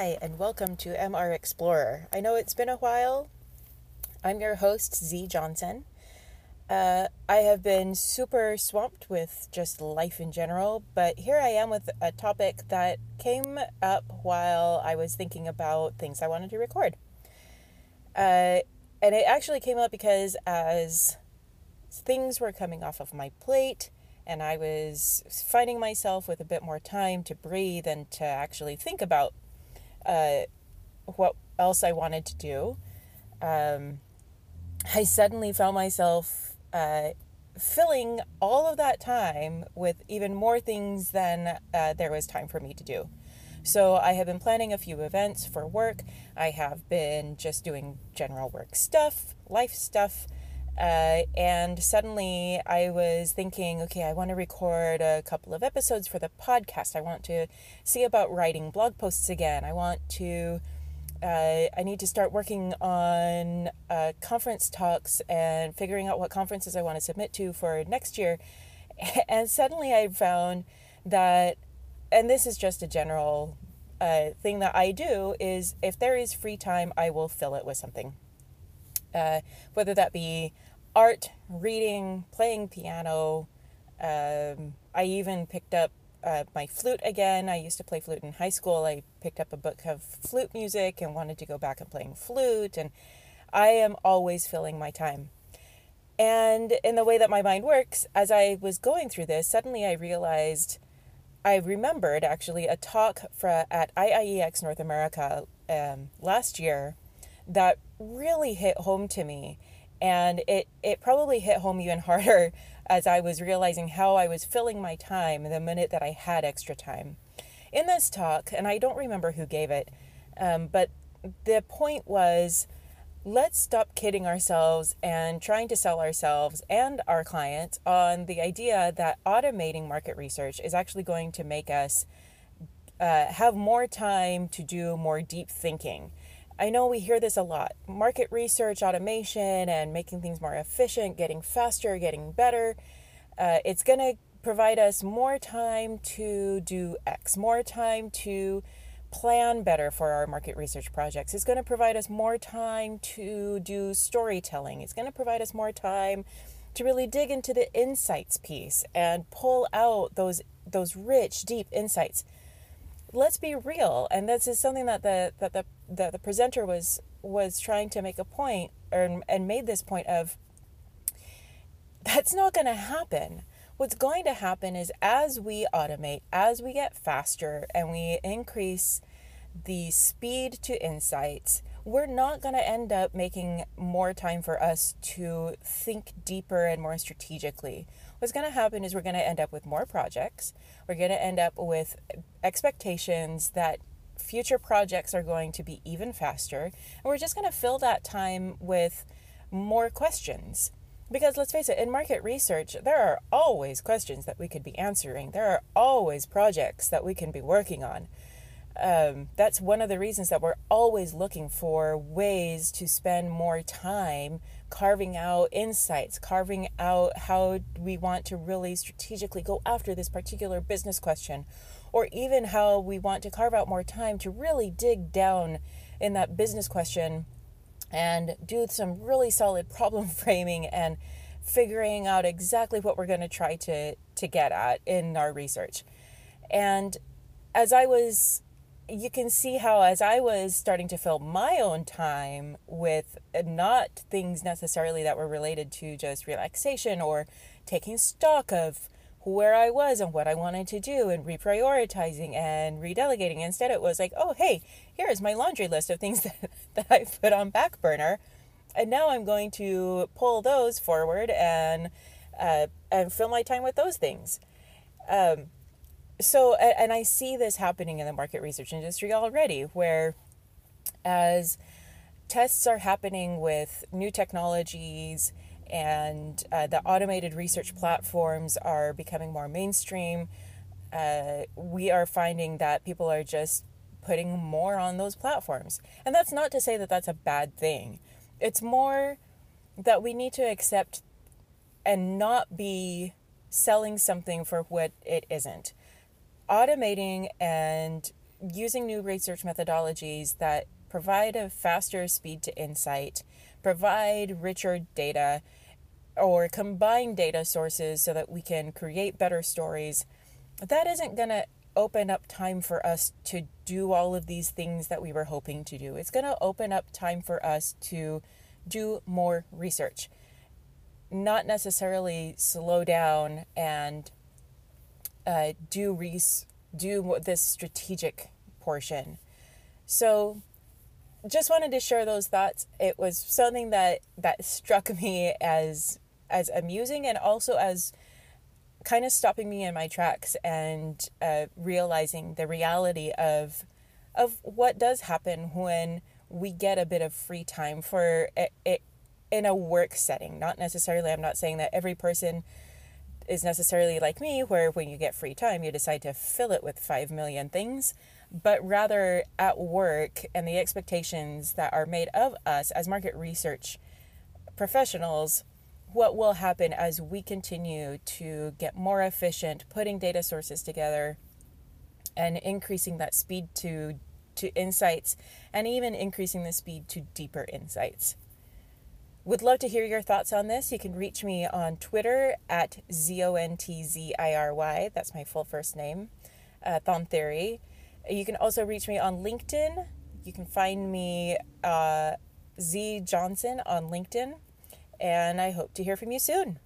Hi, and welcome to MR Explorer. I know it's been a while. I'm your host, Z Johnson. I have been super swamped with just life in general, but here I am with a topic that came up while I was thinking about things I wanted to record. And it actually came up because as things were coming off of my plate, and I was finding myself with a bit more time to breathe and to actually think about what else I wanted to do, I suddenly found myself filling all of that time with even more things than there was time for me to do. So I have been planning a few events for work. I have been just doing general work stuff, life stuff. And suddenly I was thinking, okay, I want to record a couple of episodes for the podcast. I want to see about writing blog posts again. I need to start working on conference talks and figuring out what conferences I want to submit to for next year. And suddenly I found that, and this is just a general thing that I do, is if there is free time, I will fill it with something. Whether that be art, reading, playing piano. I even picked up my flute again. I used to play flute in high school. I picked up a book of flute music and wanted to go back and playing flute. And I am always filling my time. And in the way that my mind works, as I was going through this, suddenly I remembered actually a talk at IIEX North America last year that really hit home to me. And it probably hit home even harder as I was realizing how I was filling my time the minute that I had extra time. In this talk, and I don't remember who gave it, but the point was, let's stop kidding ourselves and trying to sell ourselves and our clients on the idea that automating market research is actually going to make us have more time to do more deep thinking. I know we hear this a lot. Market research, automation, and making things more efficient, getting faster, getting better. It's going to provide us more time to do X, more time to plan better for our market research projects. It's going to provide us more time to do storytelling. It's going to provide us more time to really dig into the insights piece and pull out those rich, deep insights. Let's be real, and this is something that the presenter was trying to make a point, and made this point of, that's not going to happen. What's going to happen is, as we automate, as we get faster, and we increase the speed to insights, we're not going to end up making more time for us to think deeper and more strategically. What's going to happen is we're going to end up with more projects. We're going to end up with expectations that future projects are going to be even faster. And we're just going to fill that time with more questions. Because let's face it, in market research, there are always questions that we could be answering. There are always projects that we can be working on. That's one of the reasons that we're always looking for ways to spend more time carving out insights, carving out how we want to really strategically go after this particular business question, or even how we want to carve out more time to really dig down in that business question and do some really solid problem framing and figuring out exactly what we're going to try to get at in our research. And you can see how, as I was starting to fill my own time with not things necessarily that were related to just relaxation or taking stock of where I was and what I wanted to do and reprioritizing and redelegating. Instead, it was like, oh, hey, here's my laundry list of things that I put on back burner. And now I'm going to pull those forward and fill my time with those things. So, and I see this happening in the market research industry already, where as tests are happening with new technologies and the automated research platforms are becoming more mainstream, we are finding that people are just putting more on those platforms. And that's not to say that that's a bad thing. It's more that we need to accept and not be selling something for what it isn't. Automating and using new research methodologies that provide a faster speed to insight, provide richer data, or combine data sources so that we can create better stories, that isn't going to open up time for us to do all of these things that we were hoping to do. It's going to open up time for us to do more research, not necessarily slow down and do this strategic portion. So just wanted to share those thoughts. It was something that struck me as amusing, and also as kind of stopping me in my tracks and realizing the reality of what does happen when we get a bit of free time for it in a work setting. Not necessarily, I'm not saying that every person is necessarily like me, where when you get free time, you decide to fill it with 5 million things, but rather at work and the expectations that are made of us as market research professionals, what will happen as we continue to get more efficient, putting data sources together and increasing that speed to insights, and even increasing the speed to deeper insights. Would love to hear your thoughts on this. You can reach me on Twitter at ZONTZIRY. That's my full first name, Thon Theory. You can also reach me on LinkedIn. You can find me Z Johnson on LinkedIn. And I hope to hear from you soon.